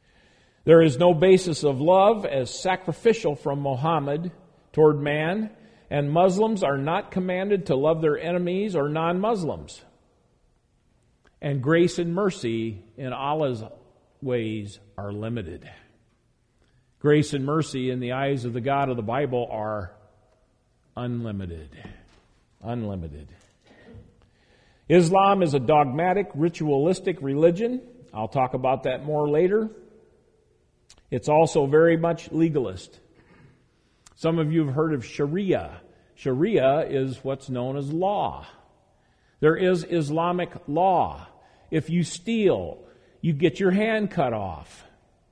There is no basis of love as sacrificial from Muhammad toward man And Muslims are not commanded to love their enemies or non-Muslims. And grace and mercy in Allah's ways are limited. Grace and mercy in the eyes of the God of the Bible are unlimited. Unlimited. Islam is a dogmatic, ritualistic religion. I'll talk about that more later. It's also very much legalist. Some of you have heard of Sharia. Sharia is what's known as law. There is Islamic law. If you steal, you get your hand cut off.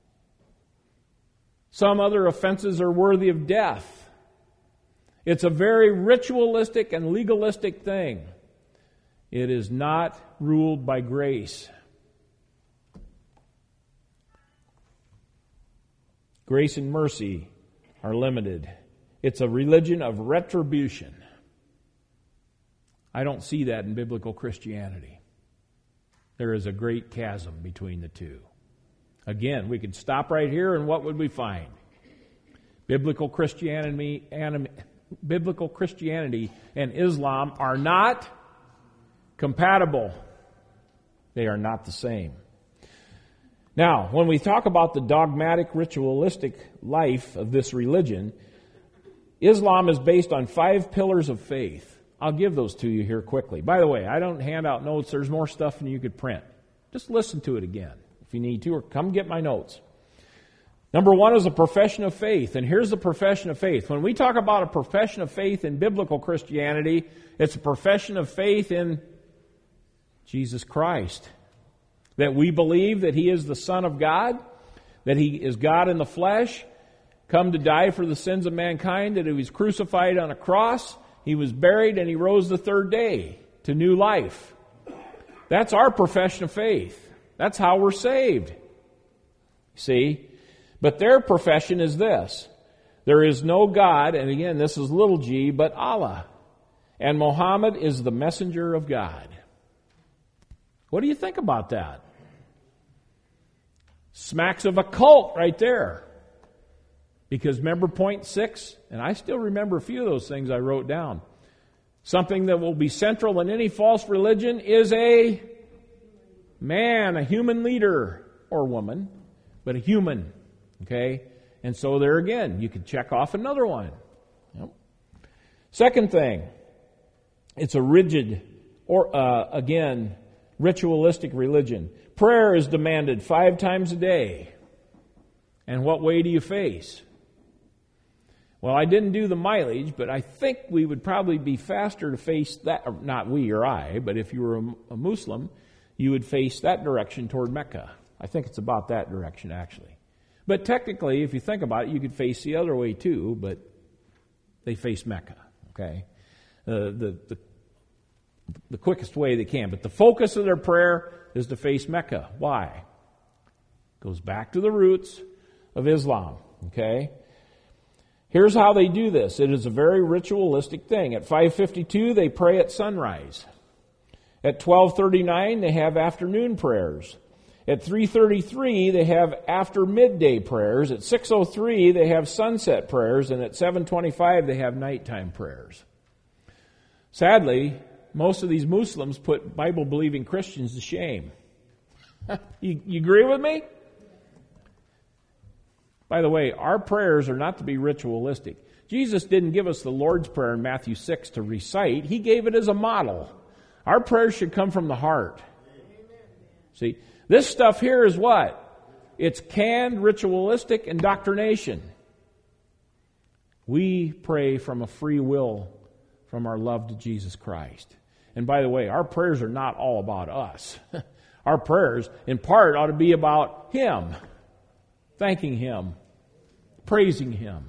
Some other offenses are worthy of death. It's a very ritualistic and legalistic thing. It is not ruled by grace. Grace and mercy are limited. It's a religion of retribution. I don't see that in biblical Christianity. There is a great chasm between the two. Again, we could stop right here, and what would we find? Biblical Christianity, anim, biblical Christianity and Islam are not compatible. They are not the same. Now, when we talk about the dogmatic, ritualistic life of this religion, Islam is based on five pillars of faith. I'll give those to you here quickly. By the way, I don't hand out notes. There's more stuff than you could print. Just listen to it again if you need to, or come get my notes. Number one is a profession of faith. And here's the profession of faith. When we talk about a profession of faith in biblical Christianity, it's a profession of faith in Jesus Christ. That we believe that He is the Son of God, that He is God in the flesh, come to die for the sins of mankind, that He was crucified on a cross, He was buried, and He rose the third day to new life. That's our profession of faith. That's how we're saved. See? But their profession is this. There is no God, and again, this is little g, but Allah. And Muhammad is the messenger of God. What do you think about that? Smacks of a cult right there. Because remember point six? And I still remember a few of those things I wrote down. Something that will be central in any false religion is a man, a human leader, or woman, but a human. Okay? And so there again, you could check off another one. Yep. Second thing, it's a rigid, or uh, again, ritualistic religion. Prayer is demanded five times a day. And what way do you face? Well, I didn't do the mileage, but I think we would probably be faster to face that, or not we or I, but if you were a, a Muslim, you would face that direction toward Mecca. I think it's about that direction, actually. But technically, if you think about it, you could face the other way too, but they face Mecca, okay? Uh, the, the, the quickest way they can. But the focus of their prayer is to face Mecca. Why? Goes back to the roots of Islam, okay? Here's how they do this. It is a very ritualistic thing. At five fifty-two, they pray at sunrise. At twelve thirty-nine, they have afternoon prayers. At three thirty-three, they have after midday prayers. At six oh three, they have sunset prayers. And at seven twenty-five, they have nighttime prayers. Sadly, most of these Muslims put Bible-believing Christians to shame. you, you agree with me? By the way, our prayers are not to be ritualistic. Jesus didn't give us the Lord's Prayer in Matthew six to recite. He gave it as a model. Our prayers should come from the heart. See, this stuff here is what? It's canned ritualistic indoctrination. We pray from a free will from our love to Jesus Christ. And by the way, our prayers are not all about us. Our prayers, in part, ought to be about Him, thanking Him, praising Him.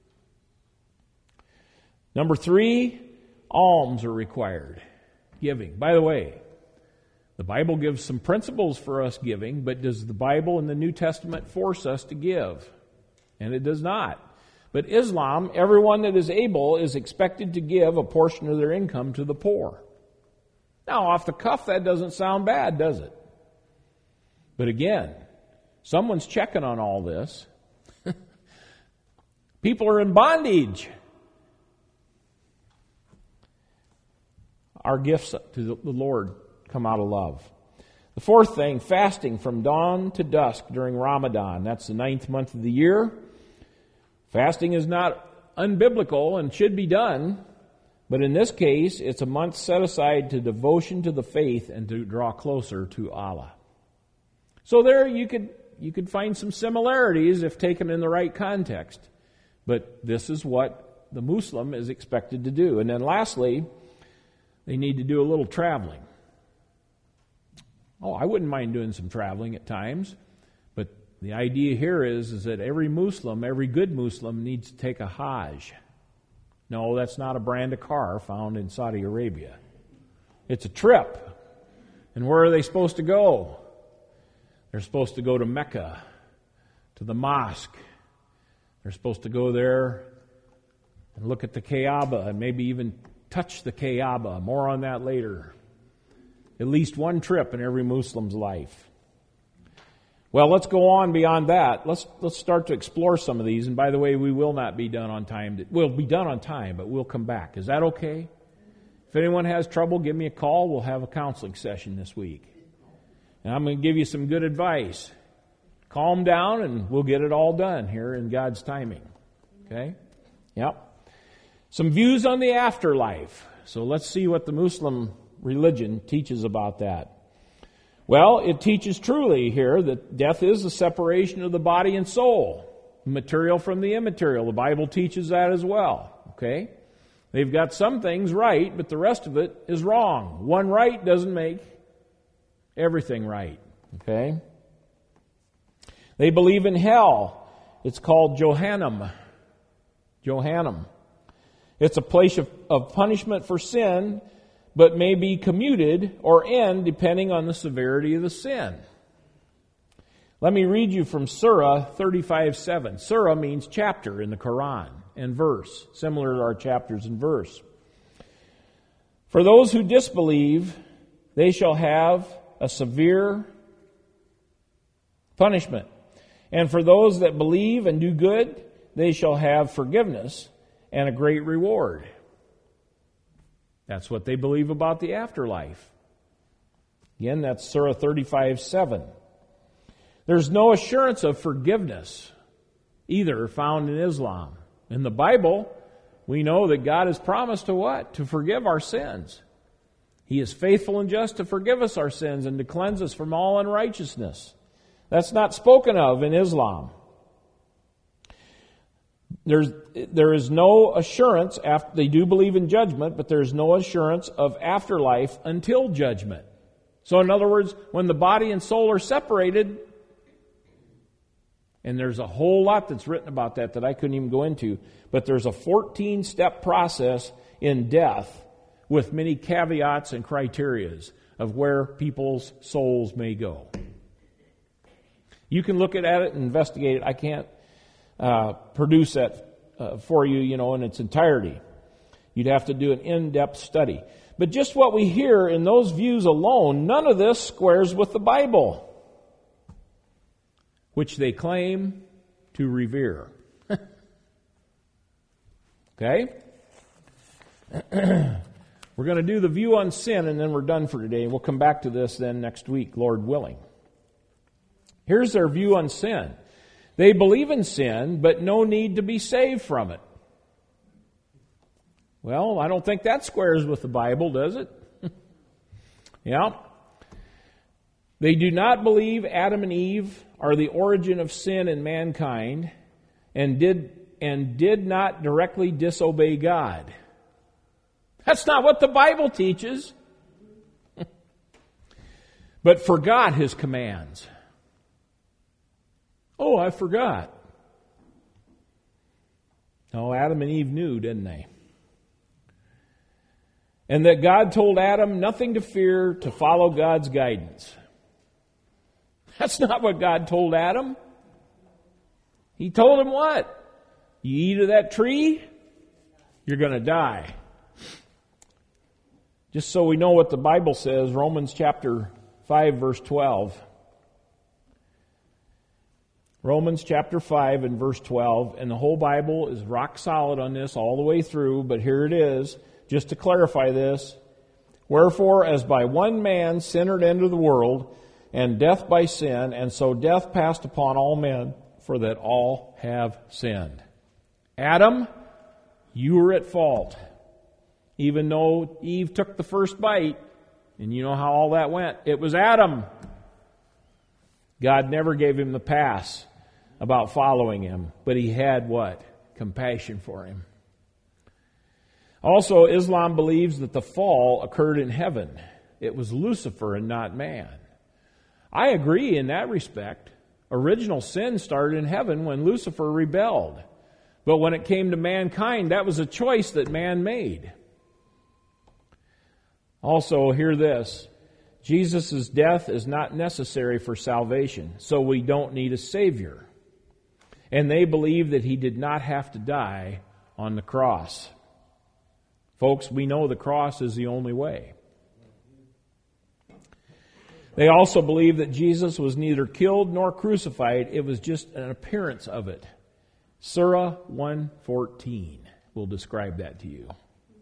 Number three, alms are required. Giving. By the way, the Bible gives some principles for us giving, but does the Bible in the New Testament force us to give? And it does not. But Islam, everyone that is able is expected to give a portion of their income to the poor. Now, off the cuff, that doesn't sound bad, does it? But again, someone's checking on all this. People are in bondage. our gifts to the Lord come out of love. The fourth thing, fasting from dawn to dusk during Ramadan. That's the ninth month of the year. Fasting is not unbiblical and should be done, but in this case, it's a month set aside to devotion to the faith and to draw closer to Allah. So there you could you could find some similarities if taken in the right context. But this is what the Muslim is expected to do. And then lastly, they need to do a little traveling. Oh, I wouldn't mind doing some traveling at times, but the idea here is, is that every Muslim, every good Muslim needs to take a Hajj. No, that's not a brand of car found in Saudi Arabia. It's a trip. And where are they supposed to go? They're supposed to go to Mecca, to the mosque. They're supposed to go there and look at the Kaaba and maybe even touch the Kaaba. More on that later. At least one trip in every Muslim's life. Well, let's go on beyond that. Let's let's start to explore some of these. And by the way, we will not be done on time. We'll be done on time, but we'll come back. Is that okay? If anyone has trouble, give me a call. We'll have a counseling session this week. And I'm going to give you some good advice. Calm down and we'll get it all done here in God's timing. Okay? Yep. Some views on the afterlife. So let's see what the Muslim religion teaches about that. Well, it teaches truly here that death is the separation of the body and soul, material from the immaterial. The Bible teaches that as well. Okay? They've got some things right, but the rest of it is wrong. One right doesn't make everything right. Okay? They believe in hell. It's called Jahannam. Jahannam. It's a place of, of punishment for sin, but may be commuted or end depending on the severity of the sin. Let me read you from Surah thirty-five seven. Surah means chapter in the Quran and verse, similar to our chapters and verse. For those who disbelieve, they shall have a severe punishment. And for those that believe and do good, they shall have forgiveness and a great reward. That's what they believe about the afterlife. Again, that's Surah thirty-five seven. There's no assurance of forgiveness either found in Islam. In the Bible, we know that God has promised to what? To forgive our sins. He is faithful and just to forgive us our sins and to cleanse us from all unrighteousness. That's not spoken of in Islam. There's, there is no assurance, after, they do believe in judgment, but there's no assurance of afterlife until judgment. So in other words, when the body and soul are separated, and there's a whole lot that's written about that that I couldn't even go into, but there's a fourteen-step process in death with many caveats and criterias of where people's souls may go. You can look at it and investigate it. I can't uh, produce that uh, for you, you know, in its entirety. You'd have to do an in-depth study. But just what we hear in those views alone, none of this squares with the Bible, which they claim to revere. Okay? We're going to do the view on sin, and then we're done for today. We'll come back to this then next week, Lord willing. Here's their view on sin. They believe in sin, but no need to be saved from it. Well, I don't think that squares with the Bible, does it? Yeah. They do not believe Adam and Eve are the origin of sin in mankind and did and did not directly disobey God. That's not what the Bible teaches. But forgot His commands. Oh, I forgot. No, Adam and Eve knew, didn't they? And that God told Adam nothing to fear, to follow God's guidance. That's not what God told Adam. He told him what? You eat of that tree, you're going to die. Just so we know what the Bible says, Romans chapter five, verse twelve. Romans chapter five and verse twelve, and the whole Bible is rock solid on this all the way through, but here it is, just to clarify this. Wherefore, as by one man sin entered into the world, and death by sin, and so death passed upon all men, for that all have sinned. Adam, you were at fault. Even though Eve took the first bite, and you know how all that went. It was Adam. God never gave him the pass about following him, but he had what? Compassion for him. Also, Islam believes that the fall occurred in heaven. It was Lucifer and not man. I agree in that respect. Original sin started in heaven when Lucifer rebelled. But when it came to mankind, that was a choice that man made. Also, hear this. Jesus' death is not necessary for salvation, so we don't need a Savior. And they believe that he did not have to die on the cross. Folks, we know the cross is the only way. They also believe that Jesus was neither killed nor crucified. It was just an appearance of it. Surah one fourteen will describe that to you.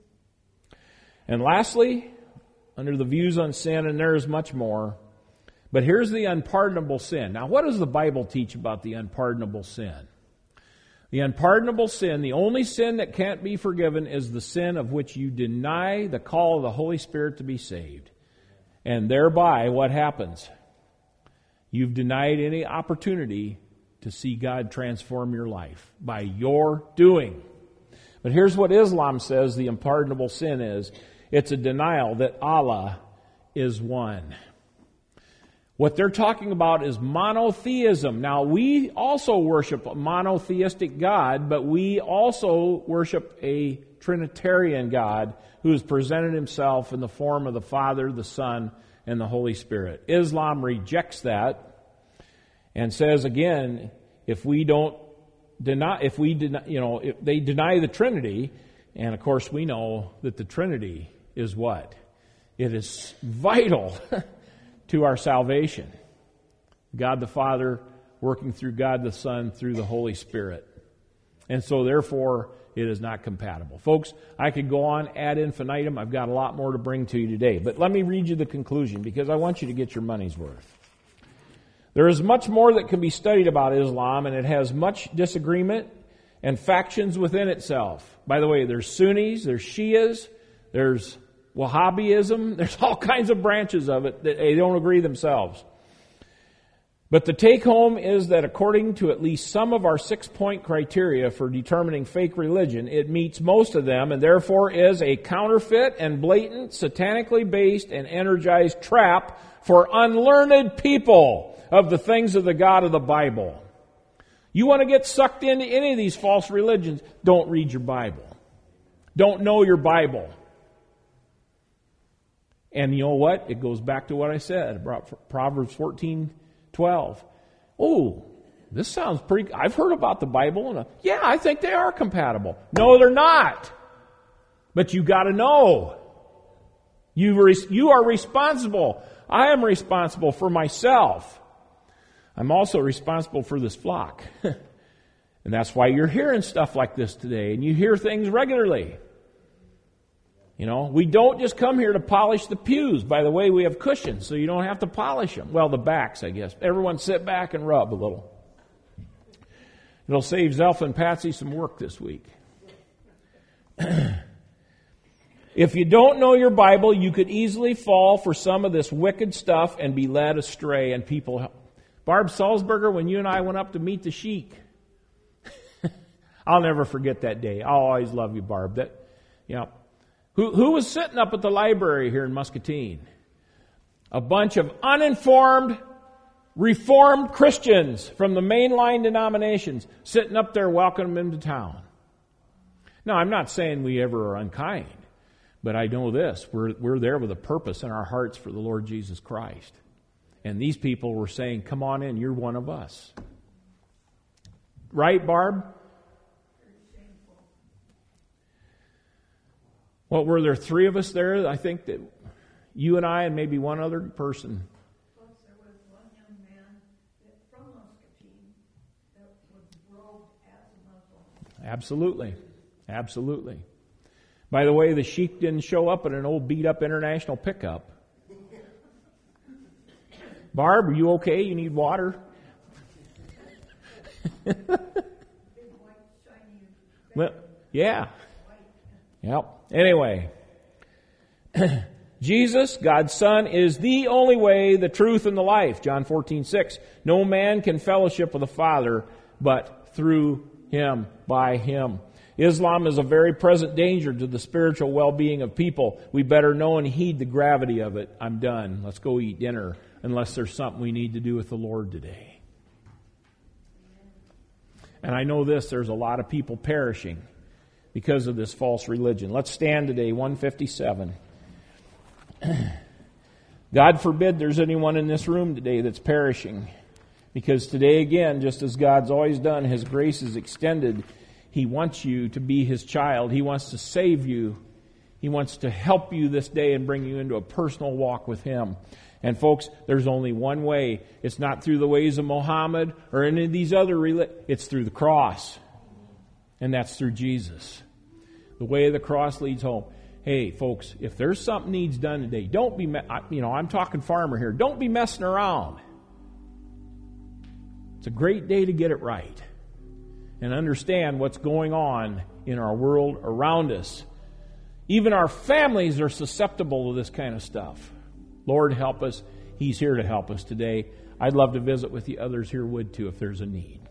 And lastly, under the views on sin, and there is much more, but here's the unpardonable sin. Now, what does the Bible teach about the unpardonable sin? The unpardonable sin, the only sin that can't be forgiven, is the sin of which you deny the call of the Holy Spirit to be saved. And thereby, what happens? You've denied any opportunity to see God transform your life by your doing. But here's what Islam says the unpardonable sin is. It's a denial that Allah is one. What they're talking about is monotheism. Now, we also worship a monotheistic God, but we also worship a Trinitarian God who has presented himself in the form of the Father, the Son, and the Holy Spirit. Islam rejects that and says, again, if we don't deny, if we deny, you know, if they deny the Trinity, and of course we know that the Trinity is what? It is vital to our salvation. God the Father working through God the Son through the Holy Spirit. And so therefore, it is not compatible. Folks, I could go on ad infinitum. I've got a lot more to bring to you today. But let me read you the conclusion because I want you to get your money's worth. There is much more that can be studied about Islam, and it has much disagreement and factions within itself. By the way, there's Sunnis, there's Shias, there's Wahhabism, there's all kinds of branches of it that they don't agree themselves. But the take home is that according to at least some of our six-point criteria for determining fake religion, it meets most of them and therefore is a counterfeit and blatant, satanically based and energized trap for unlearned people of the things of the God of the Bible. You want to get sucked into any of these false religions, don't read your Bible. Don't know your Bible. And you know what? It goes back to what I said about Proverbs fourteen twelve. Oh, this sounds pretty... I've heard about the Bible. And yeah, I think they are compatible. No, they're not. But you got to know. You, re, you are responsible. I am responsible for myself. I'm also responsible for this flock. And that's why you're hearing stuff like this today. And you hear things regularly. You know, we don't just come here to polish the pews. By the way, we have cushions, so you don't have to polish them. Well, the backs, I guess. Everyone sit back and rub a little. It'll save Zelf and Patsy some work this week. If you don't know your Bible, you could easily fall for some of this wicked stuff and be led astray. And people... Barb Salzberger, when you and I went up to meet the sheik, I'll never forget that day. I'll always love you, Barb. That, you know... Who, who was sitting up at the library here in Muscatine? A bunch of uninformed, Reformed Christians from the mainline denominations sitting up there welcoming them into town. Now, I'm not saying we ever are unkind, but I know this. We're, we're there with a purpose in our hearts for the Lord Jesus Christ. And these people were saying, come on in, you're one of us. Right, Barb? Well, were there three of us there? I think that you and I and maybe one other person. Plus, there was one young man from Muscatine that was robed as a Muslim. Absolutely. Absolutely. By the way, the sheep didn't show up in an old beat-up International pickup. Barb, are you okay? You need water? Well, yeah. Yep. Anyway, Jesus, God's Son, is the only way, the truth, and the life. John fourteen six. No man can fellowship with the Father but through Him, by Him. Islam is a very present danger to the spiritual well-being of people. We better know and heed the gravity of it. I'm done. Let's go eat dinner, unless there's something we need to do with the Lord today. And I know this, there's a lot of people perishing because of this false religion. Let's stand today, one fifty-seven. God forbid there's anyone in this room today that's perishing. Because today again, just as God's always done, His grace is extended. He wants you to be His child. He wants to save you. He wants to help you this day and bring you into a personal walk with Him. And folks, there's only one way. It's not through the ways of Muhammad or any of these other religions. It's through the cross. And that's through Jesus. The way of the cross leads home. Hey, folks, if there's something needs done today, don't be, you know, I'm talking farmer here. Don't be messing around. It's a great day to get it right. And understand what's going on in our world around us. Even our families are susceptible to this kind of stuff. Lord, help us. He's here to help us today. I'd love to visit with you. Others here would too if there's a need.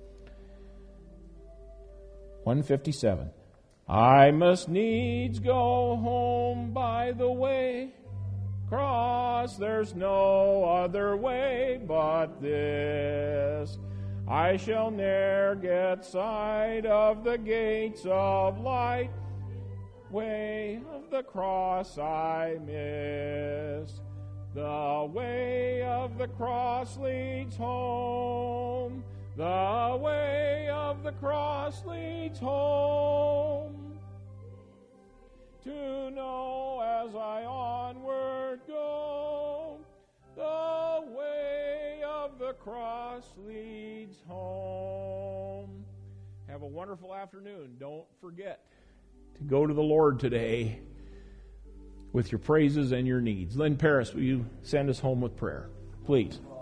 one fifty-seven. I must needs go home by the way. Cross, there's no other way but this. I shall ne'er get sight of the gates of light. Way of the cross I miss. The way of the cross leads home. The way of the cross leads home. To know as I onward go, the way of the cross leads home. Have a wonderful afternoon. Don't forget to go to the Lord today with your praises and your needs. Lynn Paris, will you send us home with prayer? Please.